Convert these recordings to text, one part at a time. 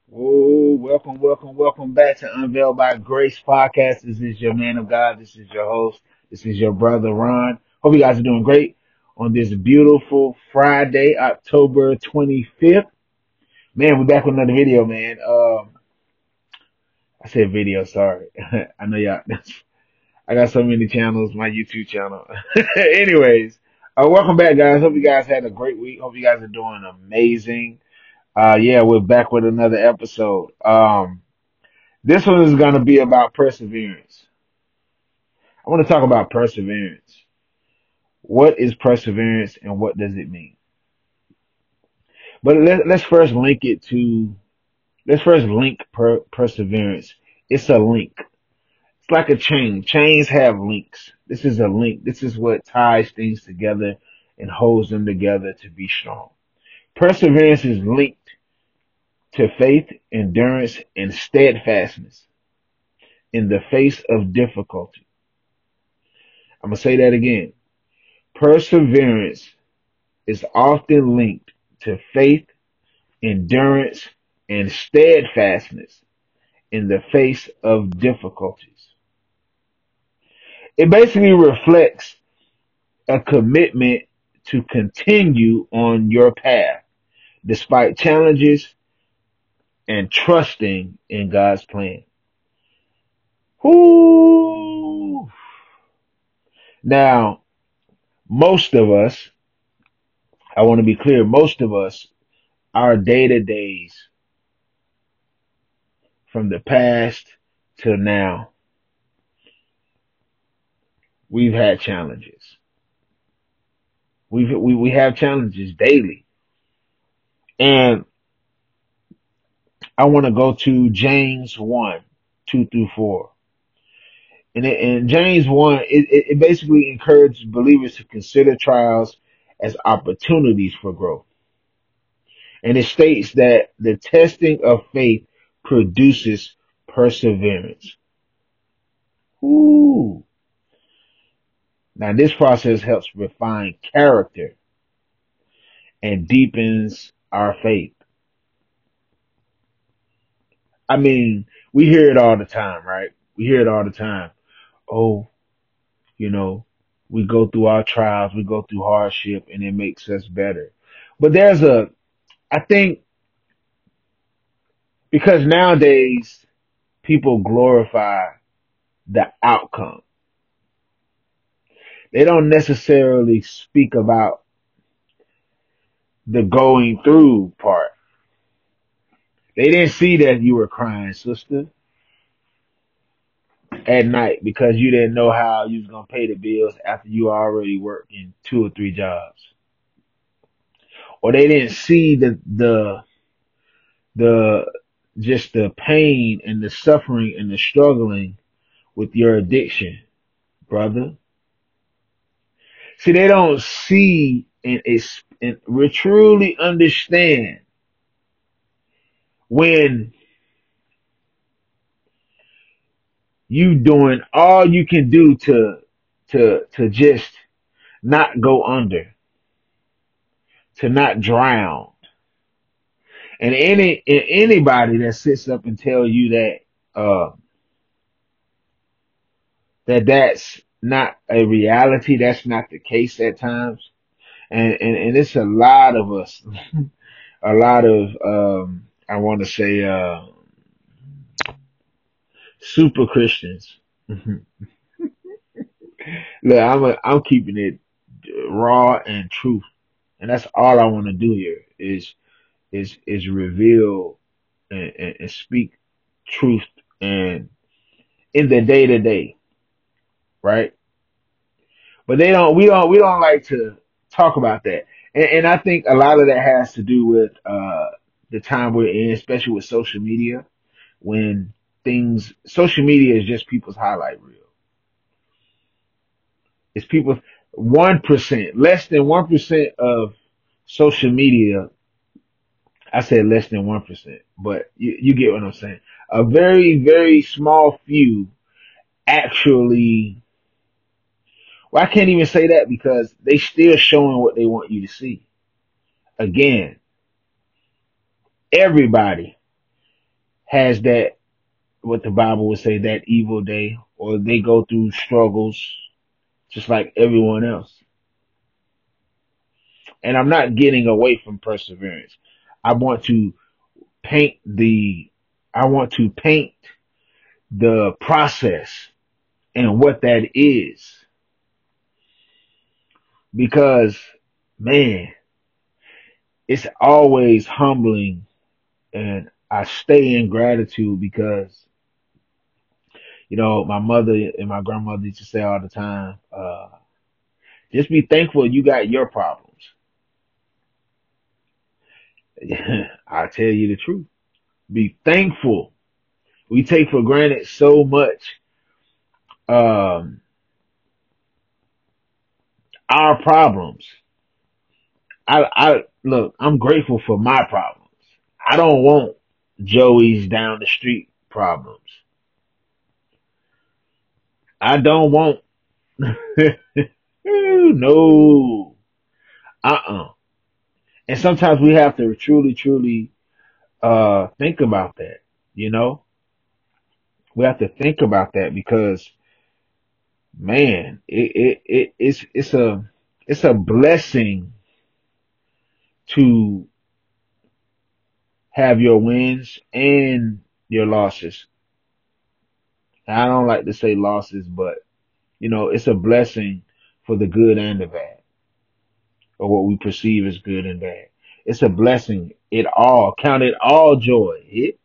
Oh, welcome back to Unveiled by Grace podcast. This is your man of God. This is your host. This is your brother Ron. Hope you guys are doing great on this beautiful Friday, October 25th. Man, we're back with another video, man. I said video, sorry. I know y'all, I got so many channels, my YouTube channel. Anyways, welcome back, guys. Hope you guys had a great week. Hope you guys are doing amazing. Yeah, we're back with another episode. This one is going to be about perseverance. I want to talk about perseverance. What is perseverance and what does it mean? But let's first link it to, let's first link perseverance. It's a link. It's like a chain. Chains have links. This is a link. This is what ties things together and holds them together to be strong. Perseverance is linked to faith, endurance, and steadfastness in the face of difficulty. I'm going to say that again. Perseverance is often linked to faith, endurance, and steadfastness in the face of difficulties. It basically reflects a commitment to continue on your path despite challenges and trusting in God's plan. Whoo! Now, most of us, I want to be clear, most of us, our day-to-days from the past till now, we've had challenges. We have challenges daily. And I want to go to James 1, 2 through 4. And in James 1, it basically encourages believers to consider trials as opportunities for growth. And it states that the testing of faith produces perseverance. Ooh. Now this process helps refine character and deepens our faith. I mean, we hear it all the time, right? We hear it all the time. Oh, you know, we go through our trials, we go through hardship, and it makes us better. But I think because nowadays people glorify the outcome. They don't necessarily speak about the going through part. They didn't see that you were crying, sister, at night because you didn't know how you was gonna pay the bills after you already working 2 or 3 jobs. Or they didn't see the just the pain and the suffering and the struggling with your addiction, brother. See, they don't see and we truly understand when you doing all you can do to just not go under, to not drown. And anybody that sits up and tell you that's not a reality, that's not the case at times. And it's a lot of us, a lot of I want to say super Christians. Look, I'm keeping it raw and truth, and that's all I want to do here is reveal and speak truth and in the day to day, right? But we don't like to talk about that, and I think a lot of that has to do with the time we're in, especially with social media, when social media is just people's highlight reel. It's people 1%, less than 1% of social media. I said less than 1%, but you get what I'm saying. A very, very small few actually, well, I can't even say that because they still showing what they want you to see. Again, everybody has that, what the Bible would say, that evil day, or they go through struggles just like everyone else. And I'm not getting away from perseverance. I want to paint the, I want to paint the process and what that is, because man, it's always humbling, and I stay in gratitude because, my mother and my grandmother used to say all the time, just be thankful you got your problems. I tell you the truth. Be thankful. We take for granted so much, um, our problems. I look, I'm grateful for my problems. I don't want Joey's down the street problems. I don't want, no, uh-uh. And sometimes we have to truly, truly, think about that, you know? We have to think about that because, man, it's a blessing to have your wins and your losses. I don't like to say losses, but it's a blessing for the good and the bad, or what we perceive as good and bad. It's a blessing. It all, count it all joy.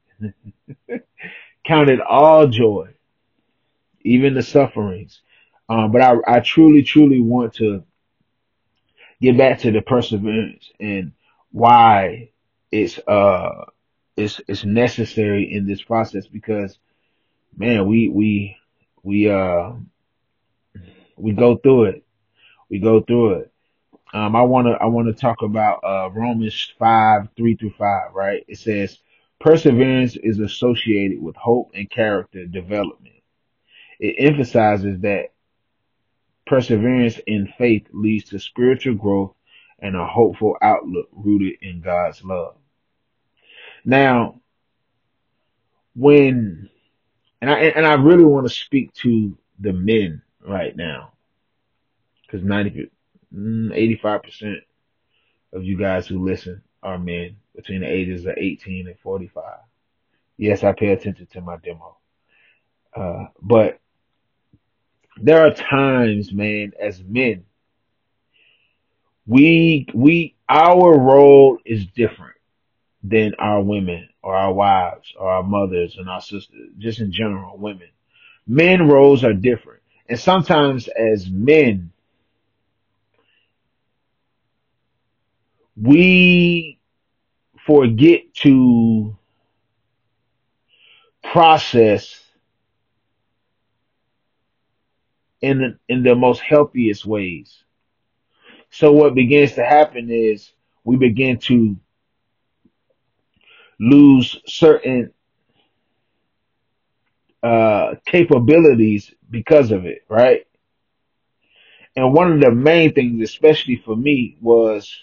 Count it all joy, even the sufferings. But I truly, truly want to get back to the perseverance and why it's, it's necessary in this process, because man, we, we go through it. We go through it. I wanna talk about Romans 5:3-5. Right? It says perseverance is associated with hope and character development. It emphasizes that perseverance in faith leads to spiritual growth and a hopeful outlook rooted in God's love. Now, when and I really want to speak to the men right now, because 85% of you guys who listen are men between the ages of 18 and 45. Yes, I pay attention to my demo. But there are times, man, as men, our role is different than our women or our wives or our mothers and our sisters, just in general, women. Men roles are different. And sometimes as men, we forget to process in the most healthiest ways. So what begins to happen is we begin to lose certain capabilities because of it, right? And one of the main things, especially for me, was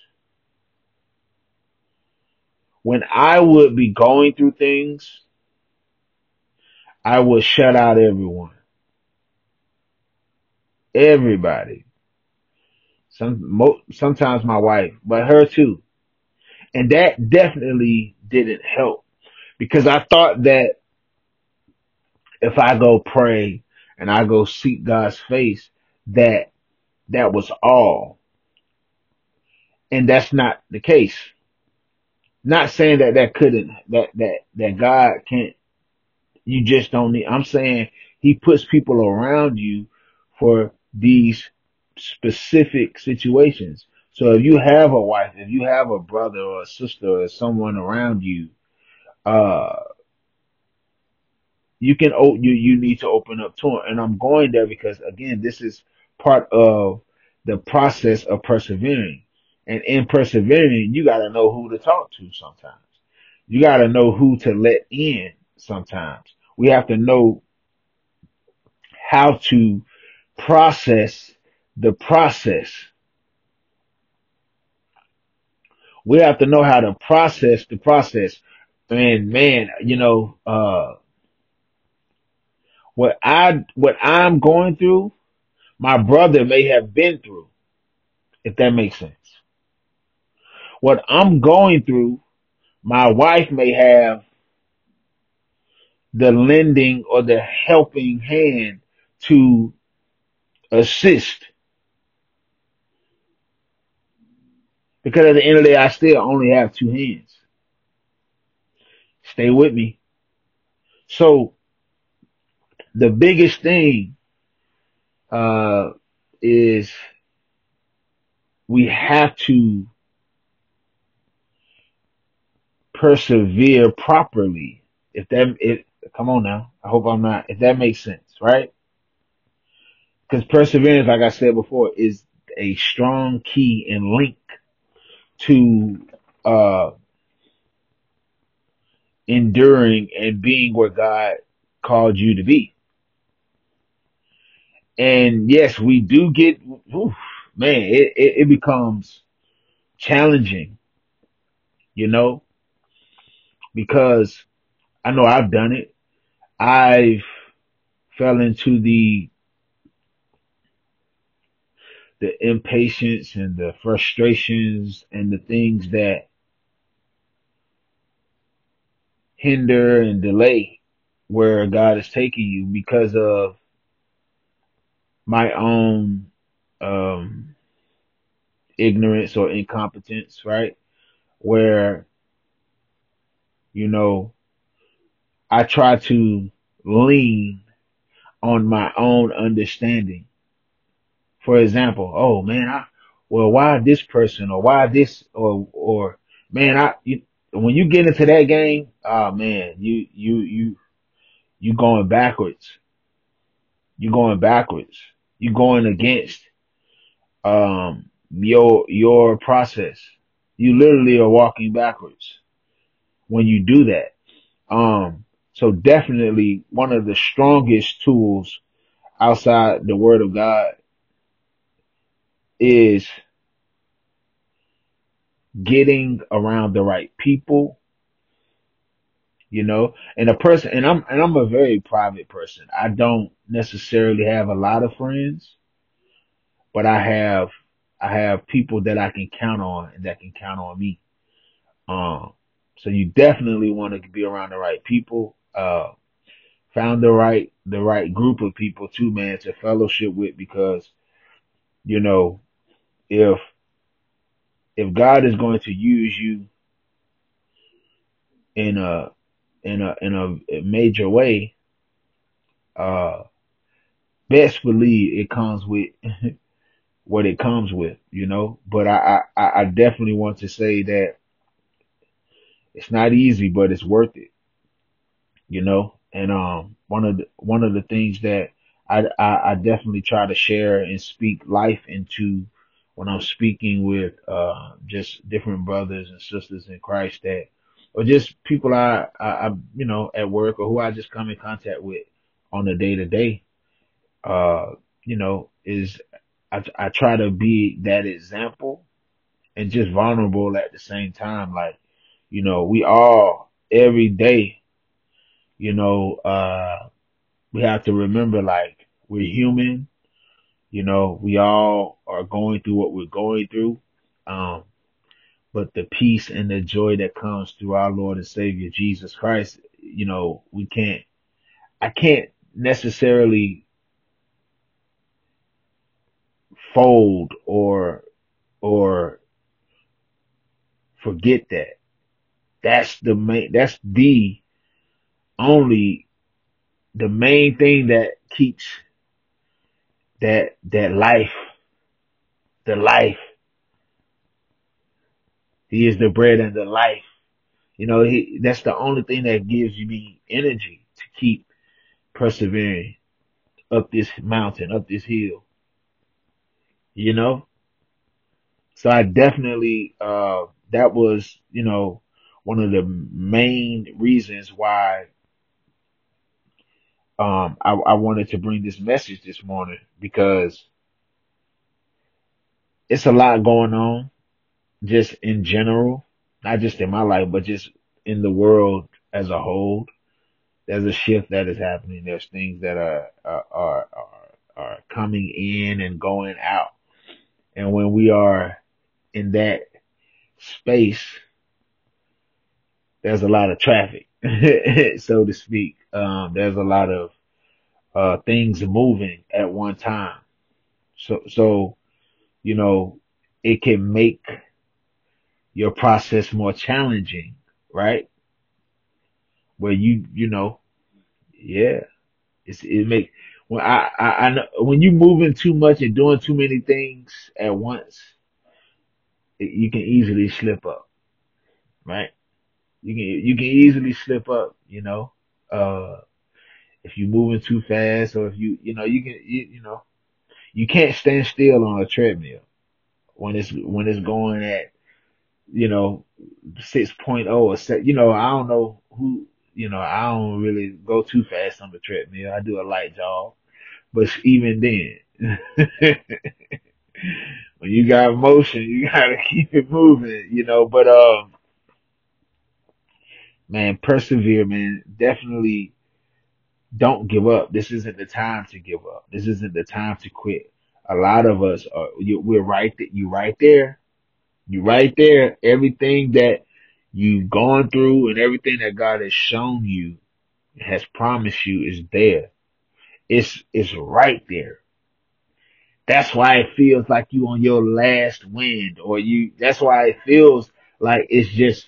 when I would be going through things, I would shut out everybody. Sometimes my wife, but her too. And that definitely didn't help, because I thought that if I go pray and I go seek God's face, that that was all. And that's not the case. Not saying that that God can't, you just don't need, I'm saying he puts people around you for these specific situations. So if you have a wife, if you have a brother or a sister or someone around you, uh, you need to open up to them. And I'm going there because again, this is part of the process of persevering. And in persevering, you got to know who to talk to sometimes. You got to know who to let in sometimes. We have to know how to process the process. We have to know how to process the process. And man, what I'm going through, my brother may have been through, if that makes sense. What I'm going through, my wife may have the lending or the helping hand to assist. Because at the end of the day, I still only have two hands. Stay with me. So the biggest thing, uh, is we have to persevere properly. Come on now. I hope I'm not, if that makes sense, right? Because perseverance, like I said before, is a strong key and link to, uh, enduring and being where God called you to be. And yes, we do get, oof, man, it becomes challenging, you know, because I know I've done it. I've fell into the impatience and the frustrations and the things that hinder and delay where God is taking you because of my own, um, ignorance or incompetence, right? Where, you know, I try to lean on my own understanding. For example, oh man, well, why this person or why this or man, when you get into that game, oh man, you going backwards. You going backwards. You going against, your process. You literally are walking backwards when you do that. So definitely one of the strongest tools outside the word of God is getting around the right people, and I'm a very private person. I don't necessarily have a lot of friends, but I have people that I can count on and that can count on me. Um, so you definitely want to be around the right people. Found the right group of people too, man, to fellowship with because, you know, if God is going to use you in a major way, uh, best believe it comes with what it comes with, you know. But I definitely want to say that it's not easy, but it's worth it, you know. And one of the things that I definitely try to share and speak life into when I'm speaking with just different brothers and sisters in Christ that or just people I at work or who I just come in contact with on a day to day, uh is I try to be that example and just vulnerable at the same time. Like, we all every day, you know, we have to remember like we're human, we all are going through what we're going through. Um, but the peace and the joy that comes through our Lord and Savior Jesus Christ, I can't necessarily fold or forget that. That's the only, the main thing that keeps that life, the life. He is the bread and the life. That's the only thing that gives me energy to keep persevering up this mountain, up this hill, you know? So I definitely, that was, one of the main reasons why, I wanted to bring this message this morning because it's a lot going on just in general, not just in my life, but just in the world as a whole. There's a shift that is happening. There's things that are coming in and going out. And when we are in that space, there's a lot of traffic, so to speak. There's a lot of things moving at one time. So you know, it can make your process more challenging, right? Where yeah, it make when I know when you moving too much and doing too many things at once, you can easily slip up, right? You can easily slip up, uh, if you're moving too fast or if you can't stand still on a treadmill when it's going at, you know, 6.0 or set, I don't know who, I don't really go too fast on the treadmill. I do a light jog, but even then, when you got motion, you gotta keep it moving, but, man, persevere, man. Definitely don't give up. This isn't the time to give up. This isn't the time to quit. A lot of us we're right there. You right there. You right there. Everything that you've gone through and everything that God has shown you, has promised you is there. It's right there. That's why it feels like you on your last wind that's why it feels like it's just,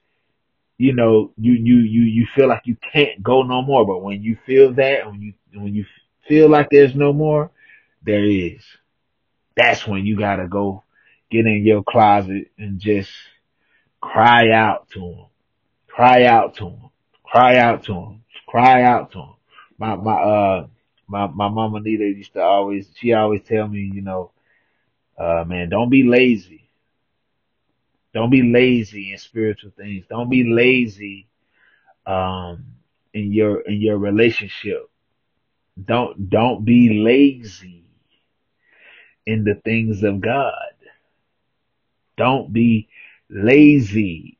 you feel like you can't go no more. But when you feel that, when you feel like there's no more, there is. That's when you gotta go get in your closet and just cry out to him. Cry out to him. Cry out to him. Cry out to him. My mama Nita used to she always tell me, man, don't be lazy. Don't be lazy in spiritual things. Don't be lazy, um, in your relationship. Don't be lazy in the things of God. Don't be lazy.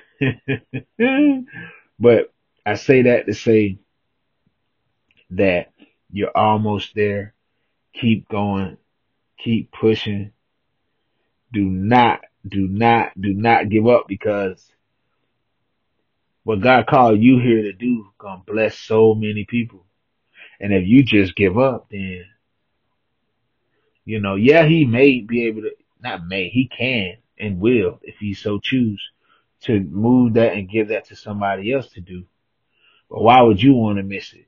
But I say that to say that you're almost there. Keep going. Keep pushing. Do not give up, because what God called you here to do gonna bless so many people. And if you just give up, then, yeah, he may be able to, not may, he can and will, if he so choose, to move that and give that to somebody else to do. But why would you want to miss it?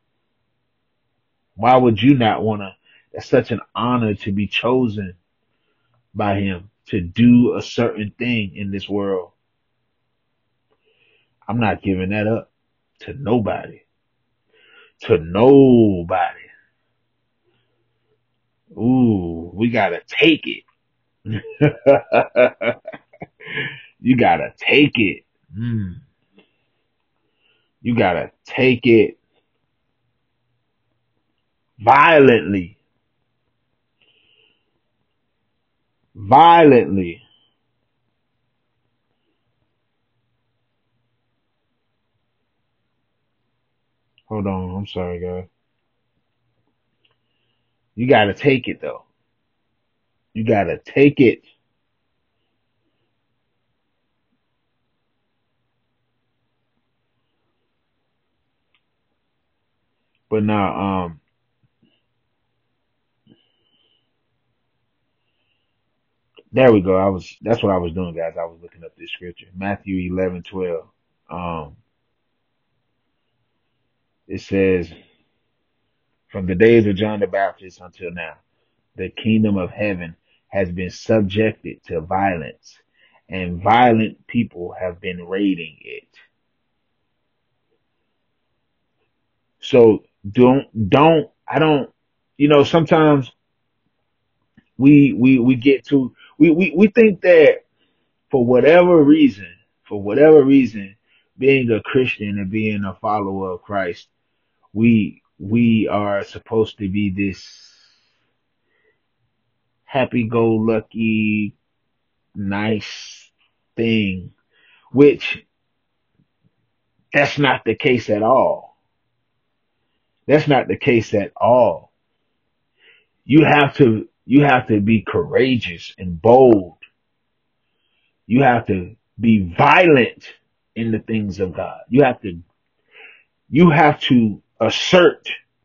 Why would you not want to? That's such an honor to be chosen by him to do a certain thing in this world. I'm not giving that up to nobody. To nobody. Ooh, we gotta take it. You gotta take it. Mm, you gotta take it violently. Violently. Hold on. I'm sorry, guys. You gotta take it though. You gotta take it. But now, there we go. That's what I was doing, guys. I was looking up this scripture. Matthew 11:12. Um, it says, from the days of John the Baptist until now, the kingdom of heaven has been subjected to violence, and violent people have been raiding it. So I don't, sometimes we get to, we think that for whatever reason, being a Christian and being a follower of Christ, we are supposed to be this happy go lucky, nice thing, which That's not the case at all. That's not the case at all. You have to be courageous and bold. You have to be violent in the things of God. You have to assert,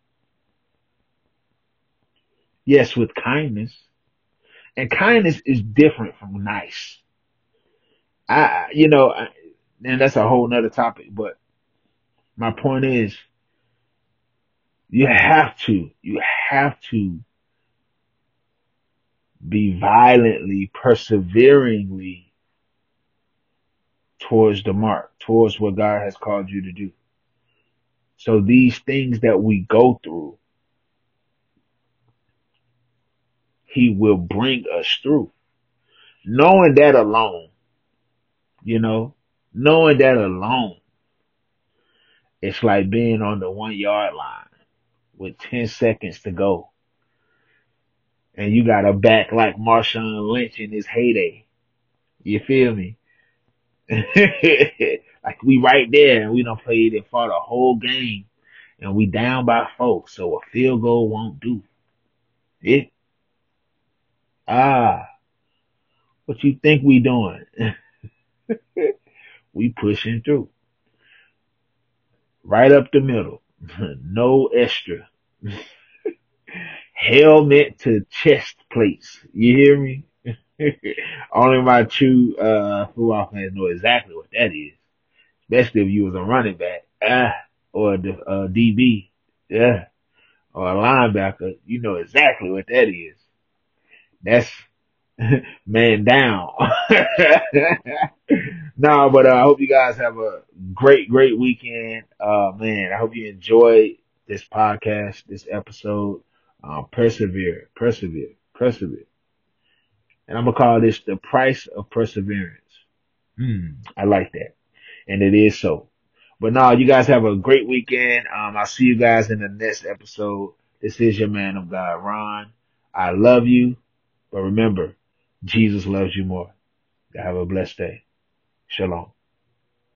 yes, with kindness. And kindness is different from nice. I, you know, I, and that's a whole nother topic, but my point is you have to be violently, perseveringly towards the mark, towards what God has called you to do. So these things that we go through, He will bring us through. Knowing that alone, you know, knowing that alone, it's like being on the 1 yard line with 10 seconds to go. And you got a back like Marshawn Lynch in his heyday. You feel me? Like we right there and we done played and fought a whole game and we down by 4. So a field goal won't do. It, ah, what you think we doing? We pushing through. Right up the middle. No extra. Helmet to chest plates. You hear me? Only my true football fans know exactly what that is. Especially if you was a running back, or the DB, yeah, or a linebacker. You know exactly what that is. That's man down. No, but I hope you guys have a great weekend. Man, I hope you enjoyed this podcast, this episode. Persevere, persevere, persevere. And I'm gonna call this the price of perseverance. I like that. And it is so. But no, you guys have a great weekend. I'll see you guys in the next episode. This is your man of God, Ron. I love you, but remember, Jesus loves you more. Have a blessed day. Shalom.